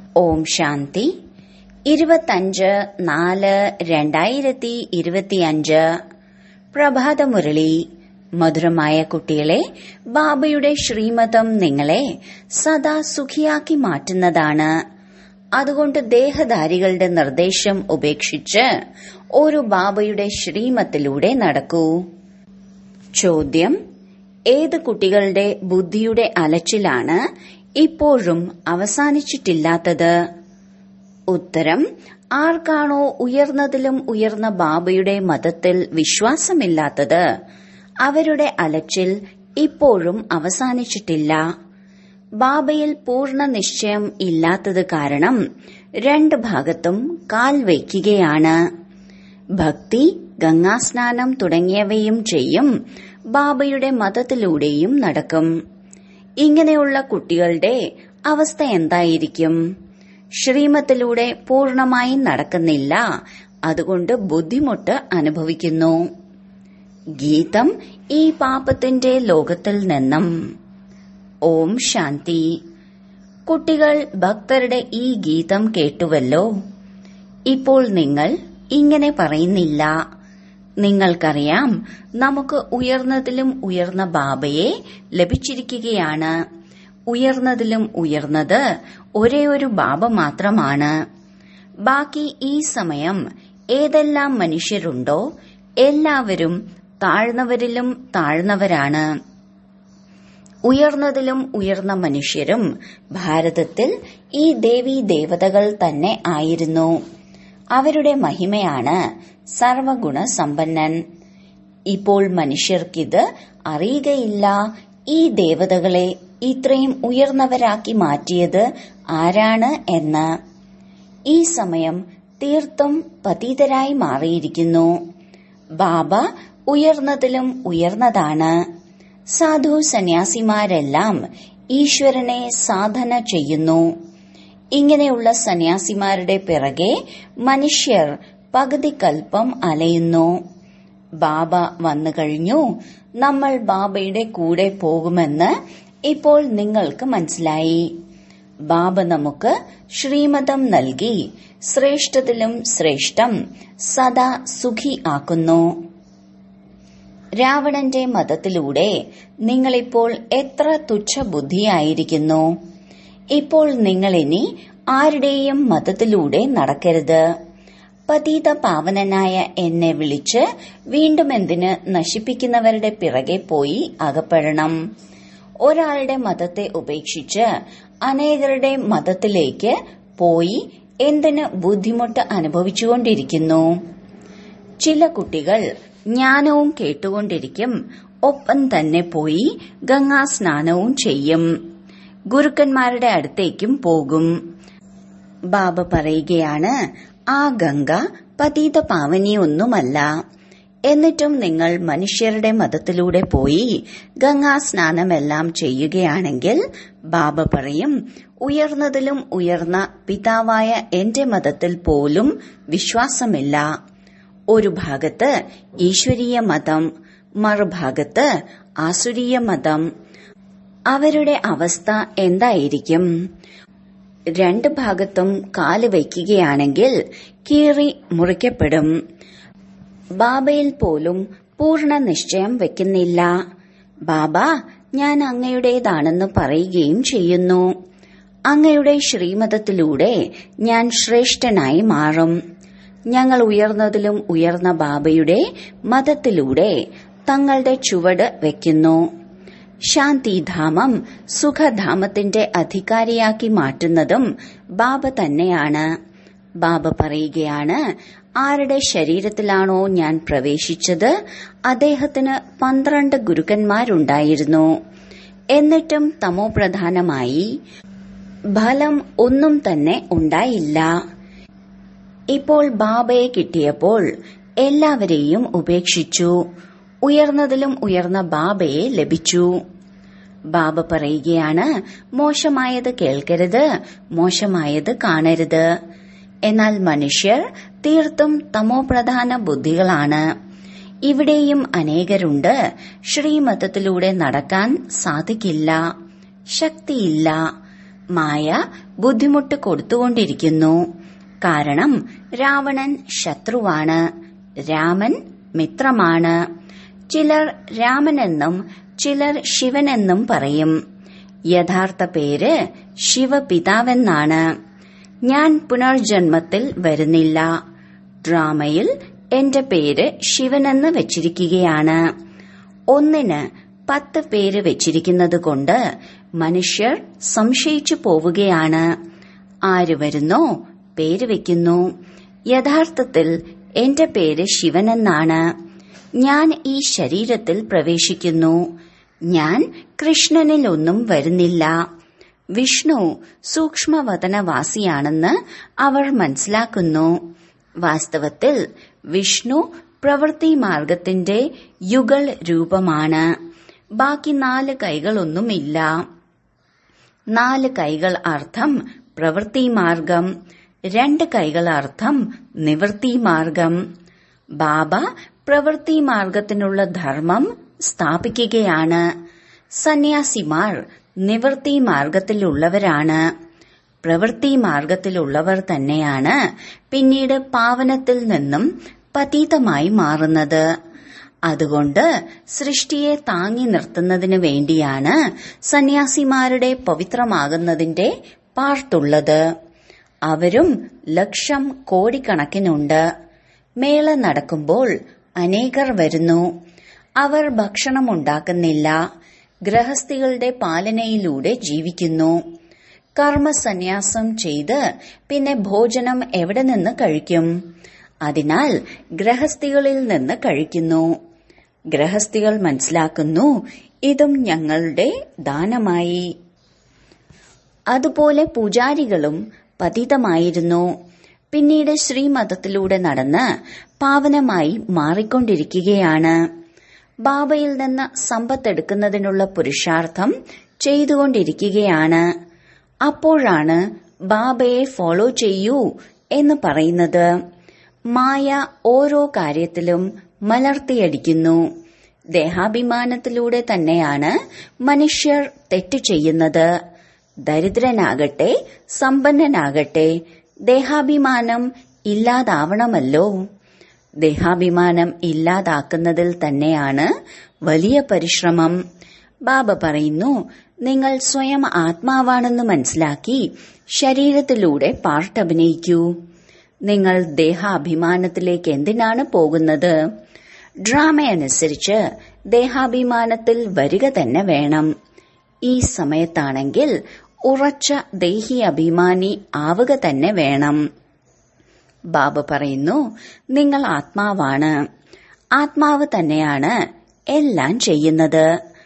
ഓം ശാന്തി 25/4/2025 പ്രഭാതമുരളി. മധുരമായ കുട്ടികളെ, ബാബയുടെ ശ്രീമതം നിങ്ങളെ സദാ സുഖിയാക്കി മാറ്റുന്നതാണ്. അതുകൊണ്ട് ദേഹധാരികളുടെ നിർദ്ദേശം ഉപേക്ഷിച്ച് ഒരു ബാബയുടെ ശ്രീമത്തിലൂടെ നടക്കൂ. ചോദ്യം: ഏത് കുട്ടികളുടെ ബുദ്ധിയുടെ അലച്ചിലാണ് ഇപ്പോഴും അവസാനിച്ചിട്ടില്ലാത്തത്? ഉത്തരം: ആർക്കാണോ ഉയർന്നതിലും ഉയർന്ന ബാബയുടെ മതത്തിൽ വിശ്വാസമില്ലാത്തത്, അവരുടെ അലച്ചിൽ ഇപ്പോഴും അവസാനിച്ചിട്ടില്ല. ബാബയിൽ പൂർണ്ണ നിശ്ചയം ഇല്ലാത്തത് കാരണം രണ്ട് ഭാഗത്തും കാൽ വയ്ക്കുകയാണ്. ഭക്തി, ഗംഗാസ്നാനം തുടങ്ങിയവയും ചെയ്യും, ബാബയുടെ മതത്തിലൂടെയും നടക്കും. ഇങ്ങനെയുള്ള കുട്ടികളുടെ അവസ്ഥ എന്തായിരിക്കും? ശ്രീമത്തിലൂടെ പൂർണമായി നടക്കുന്നില്ല, അതുകൊണ്ട് ബുദ്ധിമുട്ട് അനുഭവിക്കുന്നു. ഗീതം ഈ പാപത്തിന്റെ ലോകത്തിൽ നിന്നും. ഓം ശാന്തി. കുട്ടികൾ ഭക്തരുടെ ഈ ഗീതം കേട്ടുവല്ലോ. ഇപ്പോൾ നിങ്ങൾ ഇങ്ങനെ പറയുന്നില്ല, നിങ്ങൾക്കറിയാം നമുക്ക് ഉയർന്നതിലും ഉയർന്ന ബാബയെ ലഭിച്ചിരിക്കുകയാണ്. ഉയർന്നതിലും ഉയർന്നത് ഒരേ ഒരു ബാബ മാത്രമാണ്. ബാക്കി ഈ സമയം ഏതെല്ലാം മനുഷ്യരുണ്ടോ എല്ലാവരും താഴ്ന്നവരിലും താഴ്ന്നവരാണ്. ഉയർന്നതിലും ഉയർന്ന മനുഷ്യരും ഭാരതത്തിൽ ഈ ദേവീ ദേവതകൾ തന്നെ ആയിരുന്നു. അവരുടെ മഹിമയാണ് സർവഗുണ സമ്പന്നൻ. ഇപ്പോൾ മനുഷ്യർക്കിത് അറിയുകയില്ല. ഈ ദേവതകളെ ഇത്രയും ഉയർന്നവരാക്കി മാറ്റിയത് ആരാണ് എന്ന്. ഈ സമയം തീർത്തും പതിതരായി മാറിയിരിക്കുന്നു. ബാബ ഉയർന്നതിലും ഉയർന്നതാണ്. സാധു സന്യാസിമാരെല്ലാം ഈശ്വരനെ സാധന ചെയ്യുന്നു. ഇങ്ങനെയുള്ള സന്യാസിമാരുടെ പിറകെ മനുഷ്യർ പകുതി കൽപ്പം അലയുന്നു. ബാബ വന്നു കഴിഞ്ഞു, നമ്മൾ ബാബയുടെ കൂടെ പോകുമെന്ന് ഇപ്പോൾ നിങ്ങൾക്ക് മനസ്സിലായി. ബാബ നമുക്ക് ശ്രീമതം നൽകി ശ്രേഷ്ഠത്തിലും ശ്രേഷ്ഠം സദാ സുഖി ആക്കുന്നു. രാവണന്റെ മതത്തിലൂടെ നിങ്ങളിപ്പോൾ എത്ര തുച്ഛബുദ്ധിയായിരിക്കുന്നു. ഇപ്പോൾ നിങ്ങളിനി ആരുടെയും മതത്തിലൂടെ നടക്കരുത്. പതീത പാവനനായ എന്നെ വിളിച്ച് വീണ്ടും എന്തിന് നശിപ്പിക്കുന്നവരുടെ പിറകെ പോയി അകപ്പെടണം? ഒരാളുടെ മതത്തെ ഉപേക്ഷിച്ച് അനേകരുടെ മതത്തിലേക്ക് പോയി എന്തിന് ബുദ്ധിമുട്ട് അനുഭവിച്ചുകൊണ്ടിരിക്കുന്നു? ചില കുട്ടികൾ ജ്ഞാനവും കേട്ടുകൊണ്ടിരിക്കും, ഒപ്പം തന്നെ പോയി ഗംഗാസ്നാനവും ചെയ്യും, ഗുരുക്കന്മാരുടെ അടുത്തേക്കും പോകും. ബാബ പറയുകയാണ്, ആ ഗംഗ പതീത പാവനിയൊന്നുമല്ല. എന്നിട്ടും നിങ്ങൾ മനുഷ്യരുടെ മതത്തിലൂടെ പോയി ഗംഗാസ്നാനമെല്ലാം ചെയ്യുകയാണെങ്കിൽ ബാബ പറയും, ഉയർന്നതിലും ഉയർന്ന പിതാവായ എന്റെ മതത്തിൽ പോലും വിശ്വാസമില്ല. ഒരു ഭാഗത്ത് ഈശ്വരീയ മതം, മറുഭാഗത്ത് ആസുരീയ മതം. അവരുടെ അവസ്ഥ എന്തായിരിക്കും? രണ്ട് ഭാഗത്തും കാല് വയ്ക്കുകയാണെങ്കിൽ കീറി മുറിക്കപ്പെടും. ബാബയിൽ പോലും പൂർണ്ണ നിശ്ചയം വെക്കുന്നില്ല. ബാബ ഞാൻ അങ്ങയുടേതാണെന്ന് പറയുകയും ചെയ്യുന്നു. അങ്ങയുടെ ശ്രീമതത്തിലൂടെ ഞാൻ ശ്രേഷ്ഠനായി മാറും. ഞങ്ങൾ ഉയർന്നതിലും ഉയർന്ന ബാബയുടെ മതത്തിലൂടെ തങ്ങളുടെ ചുവട് വെക്കുന്നു. ശാന്തിധാമം സുഖധാമത്തിന്റെ അധികാരിയാക്കി മാറ്റുന്നതും ബാബ തന്നെയാണ്. ബാബ പറയുകയാണ്, ആരുടെ ശരീരത്തിലാണോ ഞാൻ പ്രവേശിച്ചത് അദ്ദേഹത്തിന് 12 ഗുരുക്കന്മാരുണ്ടായിരുന്നു. എന്നിട്ടും തമോപ്രധാനമായി ഫലം ഒന്നും തന്നെ ഉണ്ടായില്ല. ഇപ്പോൾ ബാബയെ കിട്ടിയപ്പോൾ എല്ലാവരെയും ഉപേക്ഷിച്ചു. ഉയർന്നതിലും ഉയർന്ന ബാബയെ ലഭിച്ചു. ബാബ പറയുകയാണ്, മോശമായത് കേൾക്കരുത്, മോശമായത് കാണരുത്. എന്നാൽ മനുഷ്യർ തീർത്തും തമോപ്രധാന ബുദ്ധികളാണ്. ഇവിടെയും അനേകരുണ്ട്. ശ്രീമതത്തിലൂടെ നടക്കാൻ സാധിക്കില്ല, ശക്തിയില്ല. മായ ബുദ്ധിമുട്ട് കൊടുത്തുകൊണ്ടിരിക്കുന്നു. കാരണം രാവണൻ ശത്രുവാണ്, രാമൻ മിത്രമാണ്. ചിലർ രാമനെന്നും ചിലർ ശിവനെന്നും പറയും. യഥാർത്ഥ പേര് ശിവപിതാവെന്നാണ്. ഞാൻ പുനർജന്മത്തിൽ വരുന്നില്ല. ഡ്രാമയിൽ എന്റെ പേര് ശിവനെന്ന് വെച്ചിരിക്കുകയാണ്. ഒന്നിന് 10 പേര് വെച്ചിരിക്കുന്നത് കൊണ്ട് മനുഷ്യർ സംശയിച്ചു പോവുകയാണ്. ആര് വരുന്നോ പേര് വെക്കുന്നു. യഥാർത്ഥത്തിൽ എന്റെ പേര് ശിവനെന്നാണ്. ഞാൻ ഈ ശരീരത്തിൽ പ്രവേശിക്കുന്നു. ഞാൻ കൃഷ്ണനിലൊന്നും വരുന്നില്ല. വിഷ്ണു സൂക്ഷ്മവതനവാസിയാണെന്ന് അവർ മനസ്സിലാക്കുന്നു. വാസ്തവത്തിൽ വിഷ്ണു പ്രവൃത്തി മാർഗത്തിന്റെ യുഗൾ രൂപമാണ്. ബാക്കി 4 കൈകളൊന്നുമില്ല. 4 കൈകൾ അർത്ഥം പ്രവൃത്തി മാർഗം, 2 കൈകൾ അർത്ഥം നിവൃത്തി മാർഗം. ബാബ പ്രവൃത്തി മാർഗത്തിനുള്ള ധർമ്മം സ്ഥാപിക്കുകയാണ്. സന്യാസിമാർ നിവൃത്തി മാർഗത്തിലുള്ളവരാണ്. പ്രവൃത്തി മാർഗത്തിലുള്ളവർ തന്നെയാണ് പിന്നീട് പാവനത്തിൽ നിന്നും പതീതമായി മാറുന്നത്. അതുകൊണ്ട് സൃഷ്ടിയെ താങ്ങി നിർത്തുന്നതിനു വേണ്ടിയാണ് സന്യാസിമാരുടെ പവിത്രമാകുന്നതിന്റെ പാർട്ടുള്ളത്. അവരും ലക്ഷം കോടിക്കണക്കിനുണ്ട്. മേള നടക്കുമ്പോൾ അനേകർ വരുന്നു. അവർ ഭക്ഷണമുണ്ടാക്കുന്നില്ല. ഗൃഹസ്ഥികളുടെ പാലനയിലൂടെ ജീവിക്കുന്നു. കർമ്മസന്യാസം ചെയ്ത് പിന്നെ ഭോജനം എവിടെ നിന്ന് കഴിക്കും? അതിനാൽ ഗൃഹസ്ഥികളിൽ നിന്ന് കഴിക്കുന്നു. ഗൃഹസ്ഥികൾ മനസ്സിലാക്കുന്നു, ഇതും ഞങ്ങളുടെ ദാനമായി. അതുപോലെ പൂജാരികളും പതിതമായിരുന്നു. പിന്നീട് ശ്രീമതത്തിലൂടെ നടന്ന് പാവനമായി മാറിക്കൊണ്ടിരിക്കുകയാണ്. ബാബയിൽ നിന്ന് സമ്പത്തെടുക്കുന്നതിനുള്ള പുരുഷാർത്ഥം ചെയ്തുകൊണ്ടിരിക്കുകയാണ്. അപ്പോഴാണ് ബാബയെ ഫോളോ ചെയ്യൂ എന്ന് പറയുന്നത്. മായ ഓരോ കാര്യത്തിലും മലർത്തിയടിക്കുന്നു. ദേഹാഭിമാനത്തിലൂടെ തന്നെയാണ് മനുഷ്യർ തെറ്റു ചെയ്യുന്നത്. ദരിദ്രനാകട്ടെ സമ്പന്നനാകട്ടെ ദേഹാഭിമാനം ഇല്ലാതാവണമല്ലോ. ദേഹാഭിമാനം ഇല്ലാതാക്കുന്നതിൽ തന്നെയാണ് വലിയ പരിശ്രമം. ബാബ പറയുന്നു, നിങ്ങൾ സ്വയം ആത്മാവാണെന്ന് മനസ്സിലാക്കി ശരീരത്തിലൂടെ പാർട്ട് അഭിനയിക്കൂ. നിങ്ങൾ ദേഹാഭിമാനത്തിലേക്ക് എന്തിനാണ് പോകുന്നത്? ഡ്രാമയനുസരിച്ച് ദേഹാഭിമാനത്തിൽ വരിക തന്നെ വേണം. ഈ സമയത്താണെങ്കിൽ ഉറച്ച ദേഹി അഭിമാനി ആവുക തന്നെ വേണം. ബാബ പറയുന്നു, നിങ്ങൾ ആത്മാവാണ്. ആത്മാവ് തന്നെയാണ് എല്ലാം ചെയ്യുന്നത്.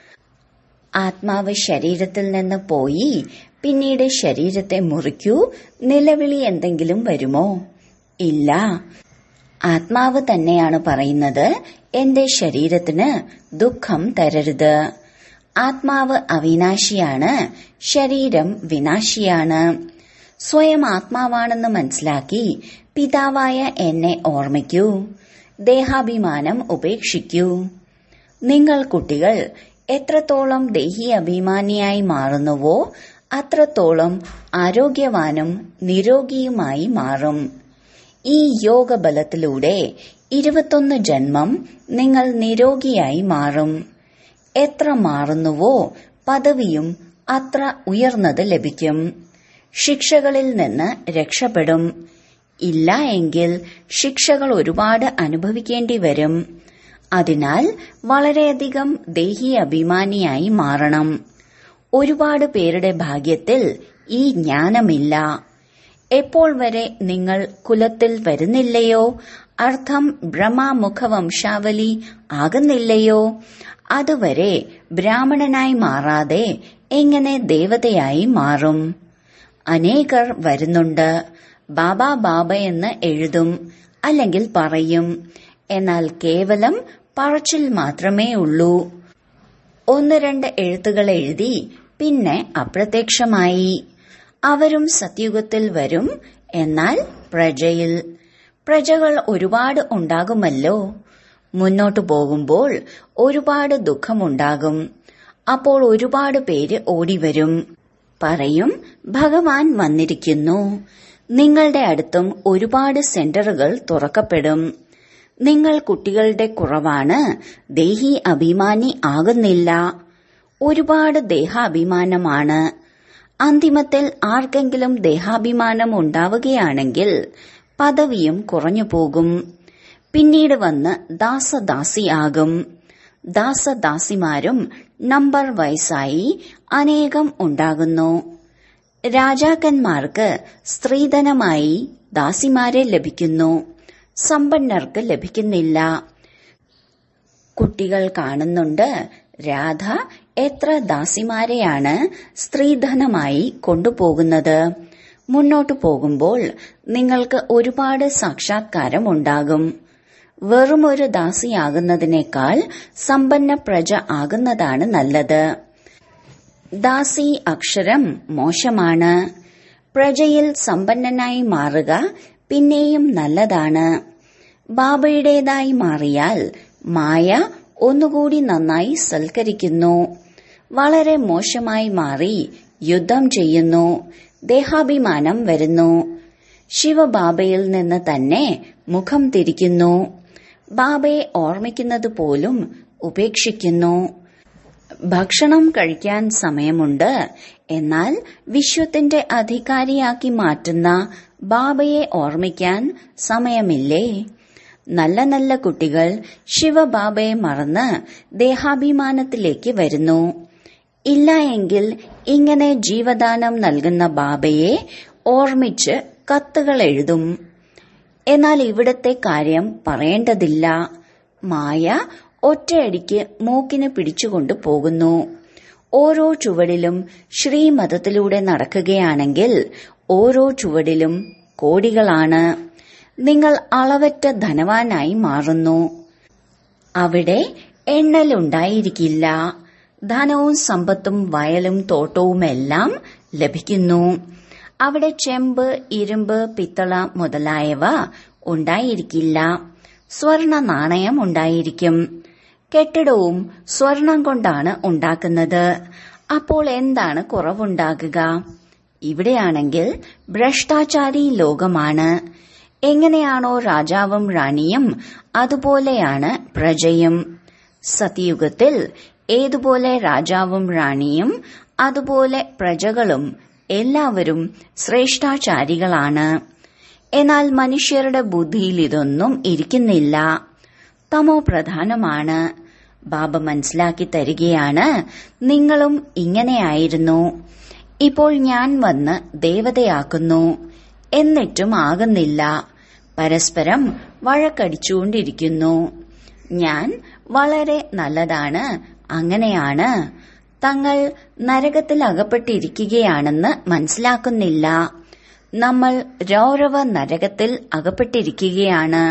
ആത്മാവ് ശരീരത്തിൽ നിന്ന് പോയി പിന്നീട് ശരീരത്തെ മുറിക്കൂ, നിലവിളി എന്തെങ്കിലും വരുമോ? ഇല്ല. ആത്മാവ് തന്നെയാണ് പറയുന്നത്, എന്റെ ശരീരത്തിന് ദുഃഖം തരരുത്. ആത്മാവ് അവിനാശിയാണ്, ശരീരം വിനാശിയാണ്. സ്വയം ആത്മാവാണെന്ന് മനസ്സിലാക്കി പിതാവായ എന്നെ ഓർമ്മിക്കൂ. ദേഹാഭിമാനം ഉപേക്ഷിക്കൂ. നിങ്ങൾ കുട്ടികൾ എത്രത്തോളം ദേഹി അഭിമാനിയായി മാറുന്നുവോ അത്രത്തോളം ആരോഗ്യവാനും നിരോഗിയുമായി മാറും. ഈ യോഗബലത്തിലൂടെ 21 ജന്മം നിങ്ങൾ നിരോഗിയായി മാറും. എത്ര മാറുന്നുവോ പദവിയും അത്ര ഉയർന്നത് ലഭിക്കും. ശിക്ഷകളിൽ നിന്ന് രക്ഷപ്പെടും. ഇല്ല എങ്കിൽ ശിക്ഷകൾ ഒരുപാട് അനുഭവിക്കേണ്ടി വരും. അതിനാൽ വളരെയധികം ദേഹി അഭിമാനിയായി മാറണം. ഒരുപാട് പേരുടെ ഭാഗ്യത്തിൽ ഈ ജ്ഞാനമില്ല. എപ്പോൾ വരെ നിങ്ങൾ കുലത്തിൽ വരുന്നില്ലയോ, അർത്ഥം ബ്രഹ്മമുഖവംശാവലി ആകുന്നില്ലയോ, അതുവരെ ബ്രാഹ്മണനായി മാറാതെ എങ്ങനെ ദേവതയായി മാറും? അനേകർ വരുന്നുണ്ട്. ബാബ ബാബ എന്ന് എഴുതും, അല്ലെങ്കിൽ പറയും. എന്നാൽ കേവലം പറച്ചിൽ മാത്രമേ ഉള്ളൂ. 1-2 എഴുത്തുകൾ എഴുതി പിന്നെ അപ്രത്യക്ഷമായി. അവരും സത്യുഗത്തിൽ വരും, എന്നാൽ പ്രജയിൽ. പ്രജകൾ ഒരുപാട് ഉണ്ടാകുമല്ലോ. മുന്നോട്ടു പോകുമ്പോൾ ഒരുപാട് ദുഃഖമുണ്ടാകും. അപ്പോൾ ഒരുപാട് പേര് ഓടിവരും. പറയും, ഭഗവാൻ വന്നിരിക്കുന്നു. നിങ്ങളുടെ അടുത്തും ഒരുപാട് സെന്ററുകൾ തുറക്കപ്പെടും. നിങ്ങൾ കുട്ടികളുടെ കുറവാണ്, ദേഹി അഭിമാനി ആകുന്നില്ല. ഒരുപാട് ദേഹാഭിമാനമാണ്. അന്തിമത്തിൽ ആർക്കെങ്കിലും ദേഹാഭിമാനം ഉണ്ടാവുകയാണെങ്കിൽ പദവിയും കുറഞ്ഞു പോകും. പിന്നീട് വന്ന് ദാസദാസിയാകും. ദാസദാസിമാരും നമ്പർ വയസ്സായി അനേകം ഉണ്ടാകുന്നു. രാജാക്കന്മാർക്ക് സ്ത്രീധനമായി ദാസിമാരെ ലഭിക്കുന്നു, സമ്പന്നർക്ക് ലഭിക്കുന്നില്ല. കുട്ടികൾ കാണുന്നുണ്ട്, രാധ എത്ര ദാസിമാരെയാണ് സ്ത്രീധനമായി കൊണ്ടുപോകുന്നത്. മുന്നോട്ടു പോകുമ്പോൾ നിങ്ങൾക്ക് ഒരുപാട് സാക്ഷാത്കാരം ഉണ്ടാകും. വെറുമൊരു ദാസിയാകുന്നതിനേക്കാൾ സമ്പന്ന പ്രജ ആകുന്നതാണ് നല്ലത്. ദാസി അക്ഷരം മോശമാണ്. പ്രജയിൽ സമ്പന്നനായി മാറുക പിന്നെയും നല്ലതാണ്. ബാബയുടേതായി മാറിയാൽ മായ ഒന്നുകൂടി നന്നായി സൽക്കരിക്കുന്നു. വളരെ മോശമായി മാറി യുദ്ധം ചെയ്യുന്നു, ദേഹാഭിമാനം വരുന്നു. ശിവബാബയിൽ നിന്ന് തന്നെ മുഖം തിരിക്കുന്നു. ബാബയെ ഓർമ്മിക്കുന്നത് പോലും ഉപേക്ഷിക്കുന്നു. ഭക്ഷണം കഴിക്കാൻ സമയമുണ്ട്, എന്നാൽ വിശ്വത്തിന്റെ അധികാരിയാക്കി മാറ്റുന്ന ബാബയെ ഓർമ്മിക്കാൻ സമയമില്ലേ? നല്ല നല്ല കുട്ടികൾ ശിവബാബയെ മറന്ന് ദേഹാഭിമാനത്തിലേക്ക് വരുന്നു. ഇല്ല എങ്കിൽ ഇങ്ങനെ ജീവദാനം നൽകുന്ന ബാബയെ ഓർമ്മിച്ച് കത്തുകൾ എഴുതും. എന്നാൽ ഇവിടത്തെ കാര്യം പറയേണ്ടതില്ല. മായ ഒറ്റയടിക്ക് മൂക്കിന് പിടിച്ചുകൊണ്ടു പോകുന്നു. ഓരോ ചുവടിലും ശ്രീമതത്തിലൂടെ നടക്കുകയാണെങ്കിൽ ഓരോ ചുവടിലും കോടികളാണ്. നിങ്ങൾ അളവറ്റ ധനവാനായി മാറുന്നു. അവിടെ എണ്ണലുണ്ടായിരിക്കില്ല. ധനവും സമ്പത്തും വയലും തോട്ടവുമെല്ലാം ലഭിക്കുന്നു. അവിടെ ചെമ്പ്, ഇരുമ്പ്, പിത്തള മുതലായവ ഉണ്ടായിരിക്കില്ല. സ്വർണ നാണയം ഉണ്ടായിരിക്കും. കെട്ടിടവും സ്വർണം കൊണ്ടാണ് ഉണ്ടാക്കുന്നത്. അപ്പോൾ എന്താണ് കുറവുണ്ടാകുക? ഇവിടെയാണെങ്കിൽ ഭ്രഷ്ടാചാരി ലോകമാണ്. എങ്ങനെയാണോ രാജാവും റാണിയും അതുപോലെയാണ് പ്രജയും. സത്യയുഗത്തിൽ ഏതുപോലെ രാജാവും റാണിയും അതുപോലെ പ്രജകളും എല്ലാവരും ശ്രേഷ്ഠാചാരികളാണ്. എന്നാൽ മനുഷ്യരുടെ ബുദ്ധിയിൽ ഇതൊന്നും ഇരിക്കുന്നില്ല. തമോ പ്രധാനമാണ്. ബാബ മനസ്സിലാക്കി തരികയാണ്, നിങ്ങളും ഇങ്ങനെയായിരുന്നു. ഇപ്പോൾ ഞാൻ വന്ന് ദേവതയാക്കുന്നു. എന്നിട്ടും ആകുന്നില്ല. പരസ്പരം വഴക്കടിച്ചുകൊണ്ടിരിക്കുന്നു. ഞാൻ വളരെ നല്ലതാണ്, അങ്ങനെയാണ്. തങ്ങൾ നരകത്തിൽ അകപ്പെട്ടിരിക്കുകയാണെന്ന് മനസ്സിലാക്കുന്നില്ല. നമ്മൾ രൗരവ നരകത്തിൽ അകപ്പെട്ടിരിക്കുകയാണ്.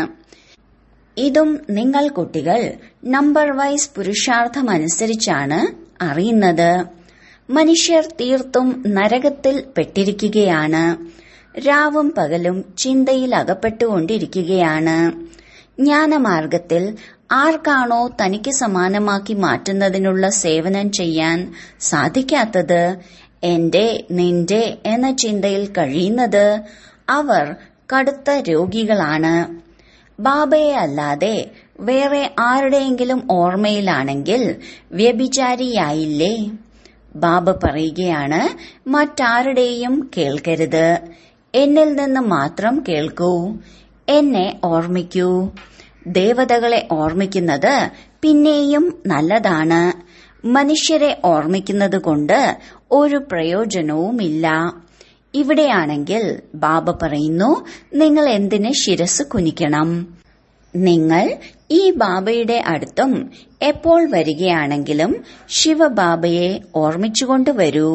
ഇതും നിങ്ങൾ കുട്ടികൾ നമ്പർ വൈസ് പുരുഷാർത്ഥമനുസരിച്ചാണ് അറിയുന്നത്. മനുഷ്യർ തീർത്തും നരകത്തിൽ പെട്ടിരിക്കുകയാണ്. രാവും പകലും ചിന്തയിൽ അകപ്പെട്ടുകൊണ്ടിരിക്കുകയാണ്. ജ്ഞാനമാർഗത്തിൽ ആർക്കാണോ തനിക്ക് സമാനമാക്കി മാറ്റുന്നതിനുള്ള സേവനം ചെയ്യാൻ സാധിക്കാത്തത്, എന്റെ, നിന്റെ എന്ന ചിന്തയിൽ കഴിയുന്നത്, അവർ കടുത്ത രോഗികളാണ്. ബാബയെ അല്ലാതെ വേറെ ആരുടെയെങ്കിലും ഓർമ്മയിലാണെങ്കിൽ വ്യഭിചാരിയായില്ലേ? ബാബ പറയുകയാണ്, മറ്റാരുടെയും കേൾക്കരുത്, എന്നിൽ നിന്ന് മാത്രം കേൾക്കൂ, എന്നെ ഓർമ്മിക്കൂ. ദേവതകളെ ഓർമ്മിക്കുന്നത് പിന്നെയും നല്ലതാണ്. മനുഷ്യരെ ഓർമ്മിക്കുന്നത് കൊണ്ട് ഒരു പ്രയോജനവുമില്ല. ഇവിടെയാണെങ്കിൽ ബാബ പറയുന്നു, നിങ്ങൾ എന്തിന് ശിരസ് കുനിക്കണം? നിങ്ങൾ ഈ ബാബയുടെ അടുത്തും എപ്പോൾ വരികയാണെങ്കിലും ശിവബാബയെ ഓർമ്മിച്ചുകൊണ്ട് വരൂ.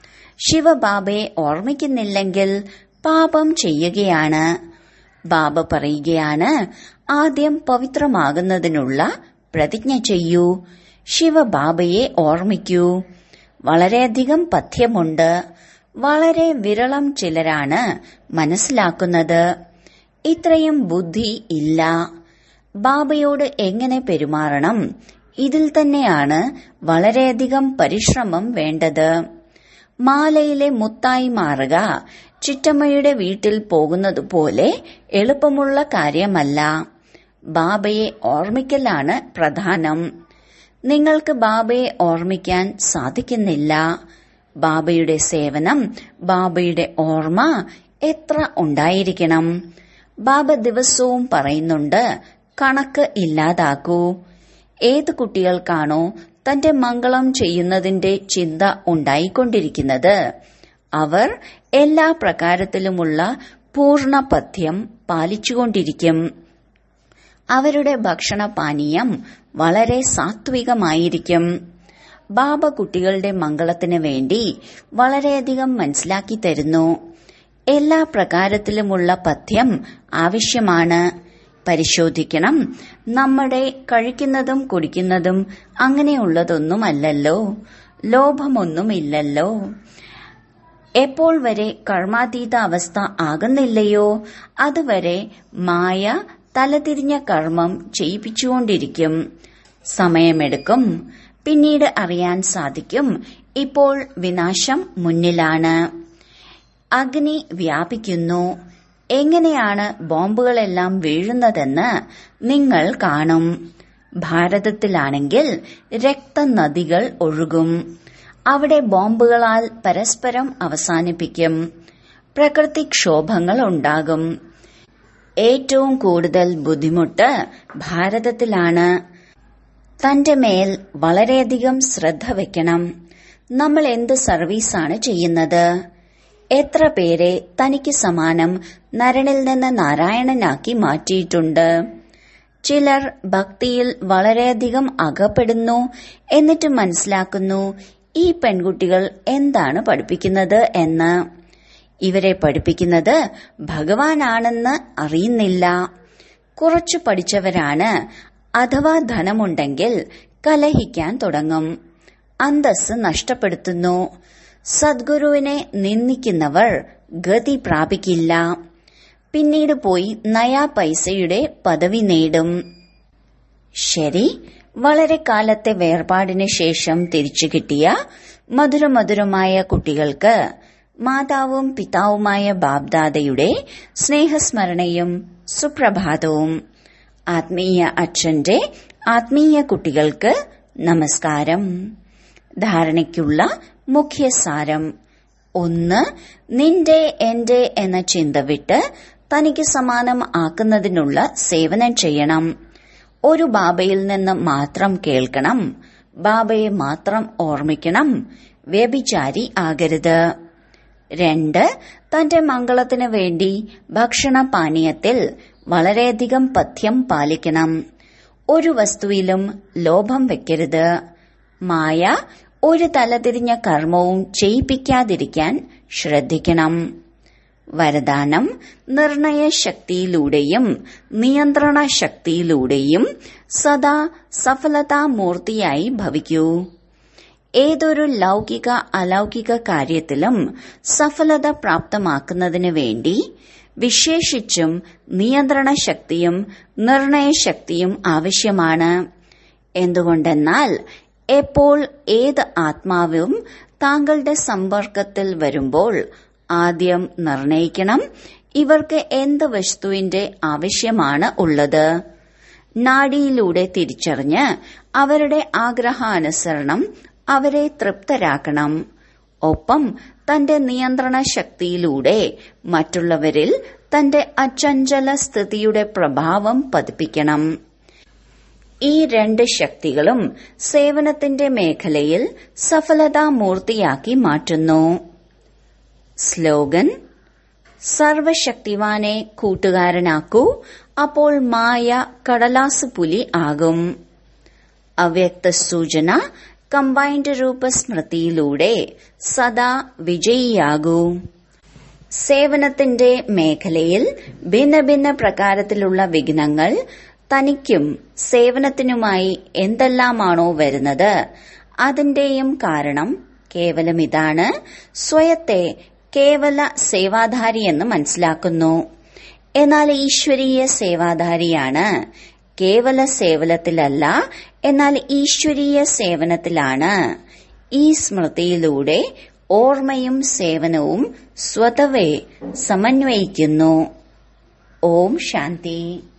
ശിവബാബയെ ഓർമ്മിക്കുന്നില്ലെങ്കിൽ പാപം ചെയ്യുകയാണ്. ബാബ പറയുകയാണ്, ആദ്യം പവിത്രമാകുന്നതിനുള്ള പ്രതിജ്ഞ ചെയ്യൂ. ശിവബാബയെ ഓർമ്മിക്കൂ. വളരെയധികം പഥ്യമുണ്ട്. വളരെ വിരളം ചിലരാണ് മനസ്സിലാക്കുന്നത്. ഇത്രയും ബുദ്ധി ഇല്ല. ബാബയോട് എങ്ങനെ പെരുമാറണം, ഇതിൽ തന്നെയാണ് വളരെയധികം പരിശ്രമം വേണ്ടത്. മാലയിലെ മുത്തായി മാറുക ചിറ്റമ്മയുടെ വീട്ടിൽ പോകുന്നതുപോലെ എളുപ്പമുള്ള കാര്യമല്ല. ബാബയെ ഓർമ്മിക്കലാണ് പ്രധാനം. നിങ്ങൾക്ക് ബാബയെ ഓർമ്മിക്കാൻ സാധിക്കുന്നില്ല. ബാബയുടെ സേവനം, ബാബയുടെ ഓർമ്മ എത്ര ഉണ്ടായിരിക്കണം. ബാബ ദിവസവും പറയുന്നുണ്ട്, കണക്ക് ഇല്ലാതാക്കൂ. ഏത് കുട്ടികൾക്കാണോ തന്റെ മംഗളം ചെയ്യുന്നതിന്റെ ചിന്ത ഉണ്ടായിക്കൊണ്ടിരിക്കുന്നത്, അവർ എല്ലാ പ്രകാരത്തിലുമുള്ള പൂർണ്ണ പഥ്യം പാലിച്ചുകൊണ്ടിരിക്കും. അവരുടെ ഭക്ഷണപാനീയം വളരെ സാത്വികമായിരിക്കും. ബാബ കുട്ടികളുടെ മംഗളത്തിന് വേണ്ടി വളരെയധികം മനസ്സിലാക്കി തരുന്നു. എല്ലാ പ്രകാരത്തിലുമുള്ള പഥ്യം ആവശ്യമാണ്. പരിശോധിക്കണം, നമ്മുടെ കഴിക്കുന്നതും കുടിക്കുന്നതും അങ്ങനെയുള്ളതൊന്നുമല്ലല്ലോ. ലോഭമൊന്നുമില്ലല്ലോ. എപ്പോൾ വരെ കർമാതീത അവസ്ഥ ആകുന്നില്ലയോ അതുവരെ മായ തലതിരിഞ്ഞ കർമ്മം ചെയ്യിപ്പിച്ചുകൊണ്ടിരിക്കും. സമയമെടുക്കും. പിന്നീട് അറിയാൻ സാധിക്കും, ഇപ്പോൾ വിനാശം മുന്നിലാണ്. അഗ്നി വ്യാപിക്കുന്നു. എങ്ങനെയാണ് ബോംബുകളെല്ലാം വീഴുന്നതെന്ന് നിങ്ങൾ കാണും. ഭാരതത്തിലാണെങ്കിൽ രക്തനദികൾ ഒഴുകും. അവിടെ ബോംബുകളാൽ പരസ്പരം അവസാനിപ്പിക്കും. പ്രകൃതിക്ഷോഭങ്ങൾ ഉണ്ടാകും. ഏറ്റവും കൂടുതൽ ബുദ്ധിമുട്ട് ഭാരതത്തിലാണ്. തന്റെ മേൽ വളരെയധികം ശ്രദ്ധ വെക്കണം. നമ്മൾ എന്ത് സർവീസാണ് ചെയ്യുന്നത്? എത്ര പേരെ തനിക്ക് സമാനം നരനിൽ നിന്ന് നാരായണനാക്കി മാറ്റിയിട്ടുണ്ട്. ചിലർ ഭക്തിയിൽ വളരെയധികം അകപ്പെടുന്നു. എന്നിട്ട് മനസ്സിലാക്കുന്നു, ഈ പെൺകുട്ടികൾ എന്താണ് പഠിപ്പിക്കുന്നത് എന്ന്. ഇവരെ പഠിപ്പിക്കുന്നത് ഭഗവാനാണെന്ന് അറിയുന്നില്ല. കുറച്ചു പഠിച്ചവരാണ്. അഥവാ ധനമുണ്ടെങ്കിൽ കലഹിക്കാൻ തുടങ്ങും. അന്തസ്സ് നഷ്ടപ്പെടുത്തുന്നു. സദ്ഗുരുവിനെ നിന്ദിക്കുന്നവർ ഗതി പ്രാപിക്കില്ല. പിന്നീട് പോയി നയാ പൈസയുടെ പദവി നേടും. ശരി, വളരെ കാലത്തെ വേർപാടിന് ശേഷം തിരിച്ചു കിട്ടിയ മധുരമധുരമായ കുട്ടികൾക്ക് മാതാവും പിതാവുമായ ബാബ്ദാദയുടെ സ്നേഹസ്മരണയും സുപ്രഭാതവും. ആത്മീയ അച്ഛന്റെ ആത്മീയ കുട്ടികൾക്ക് നമസ്കാരം. ധാരണയ്ക്കുള്ള മുഖ്യസാരം: 1. നിന്റെ എന്റെ എന്ന ചിന്ത വിട്ട് തനിക്ക് സമാനം ആക്കുന്നതിനുള്ള സേവനം ചെയ്യണം. ഒരു ബാബയിൽ നിന്ന് മാത്രം കേൾക്കണം. ബാബയെ മാത്രം ഓർമ്മിക്കണം. വ്യഭിചാരി ആകരുത്. 2. തന്റെ മംഗളത്തിന് വേണ്ടി ഭക്ഷണപാനീയത്തിൽ വളരെയധികം പഥ്യം പാലിക്കണം. ഒരു വസ്തുവിലും ലോഭം വെക്കരുത്. മായ ഒരു തലതിരിഞ്ഞ കർമ്മവും ചെയ്യിപ്പിക്കാതിരിക്കാൻ ശ്രദ്ധിക്കണം. വരദാനം: നിർണയശക്തിയിലൂടെയും നിയന്ത്രണ ശക്തിയിലൂടെയും സദാ സഫലതാമൂർത്തിയായി ഭവിക്കൂ. ഏതൊരു ലൗകിക അലൗകിക കാര്യത്തിലും സഫലത പ്രാപ്തമാക്കുന്നതിന് വേണ്ടി വിശേഷിച്ചും നിയന്ത്രണ ശക്തിയും നിർണയശക്തിയും ആവശ്യമാണ്. എന്തുകൊണ്ടെന്നാൽ എപ്പോൾ ഏത് ആത്മാവും താങ്കളുടെ സമ്പർക്കത്തിൽ വരുമ്പോൾ ആദ്യം നിർണയിക്കണം, ഇവർക്ക് എന്ത് വസ്തുവിന്റെ ആവശ്യമാണ് ഉള്ളത്. നാഡിയിലൂടെ തിരിച്ചറിഞ്ഞ് അവരുടെ ആഗ്രഹാനുസരണം അവരെ തൃപ്തരാക്കണം. ഒപ്പം തന്റെ നിയന്ത്രണ ശക്തിയിലൂടെ മറ്റുള്ളവരിൽ തന്റെ അചഞ്ചല സ്ഥിതിയുടെ പ്രഭാവം പതിപ്പിക്കണം. ഈ 2 ശക്തികളും സേവനത്തിന്റെ മേഖലയിൽ സഫലതാമൂർത്തിയാക്കി മാറ്റുന്നു. സ്ലോഗൻ: സർവശക്തിവാനെ കൂട്ടുകാരനാക്കൂ, അപ്പോൾ മായ കടലാസ് പുലി ആകും. അവ്യക്ത സൂചന: കമ്പൈൻഡ് രൂപസ്മൃതിയിലൂടെ സദാ വിജയിയാകൂ. സേവനത്തിന്റെ മേഖലയിൽ ഭിന്ന ഭിന്ന പ്രകാരത്തിലുള്ള വിഘ്നങ്ങൾ തനിക്കും സേവനത്തിനുമായി എന്തെല്ലാമാണോ വരുന്നത് അതിന്റെയും കാരണം കേവലം ഇതാണ്. സ്വയത്തെ കേവല സേവാധാരിയെന്ന് മനസ്സിലാക്കുന്നു. എന്നാൽ ഈശ്വരീയ സേവാധാരിയാണ്. കേവല സേവനത്തിലല്ല, എന്നാൽ ഈശ്വരീയ സേവനത്തിലാണ്. ഈ സ്മൃതിയിലൂടെ ഓർമ്മയും സേവനവും സ്വതവേ സമന്വയിക്കുന്നു. ഓം ശാന്തി.